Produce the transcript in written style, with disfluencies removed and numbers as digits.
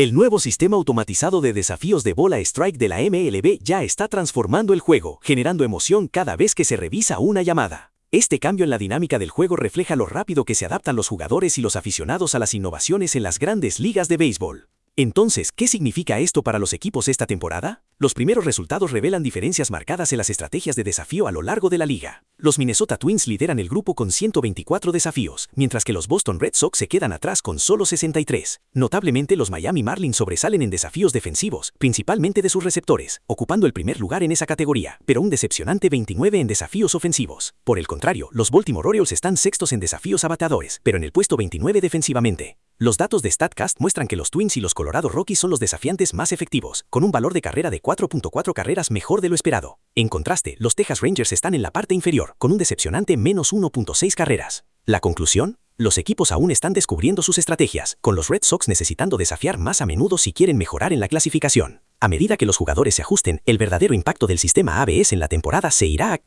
El nuevo sistema automatizado de desafíos de bola strike de la MLB ya está transformando el juego, generando emoción cada vez que se revisa una llamada. Este cambio en la dinámica del juego refleja lo rápido que se adaptan los jugadores y los aficionados a las innovaciones en las grandes ligas de béisbol. Entonces, ¿qué significa esto para los equipos esta temporada? Los primeros resultados revelan diferencias marcadas en las estrategias de desafío a lo largo de la liga. Los Minnesota Twins lideran el grupo con 124 desafíos, mientras que los Boston Red Sox se quedan atrás con solo 63. Notablemente, los Miami Marlins sobresalen en desafíos defensivos, principalmente de sus receptores, ocupando el primer lugar en esa categoría, pero un decepcionante 29 en desafíos ofensivos. Por el contrario, los Baltimore Orioles están sextos en desafíos a bateadores, pero en el puesto 29 defensivamente. Los datos de StatCast muestran que los Twins y los Colorado Rockies son los desafiantes más efectivos, con un valor de carrera de 4.4 carreras mejor de lo esperado. En contraste, los Texas Rangers están en la parte inferior, con un decepcionante menos 1.6 carreras. ¿La conclusión? Los equipos aún están descubriendo sus estrategias, con los Red Sox necesitando desafiar más a menudo si quieren mejorar en la clasificación. A medida que los jugadores se ajusten, el verdadero impacto del sistema ABS en la temporada se irá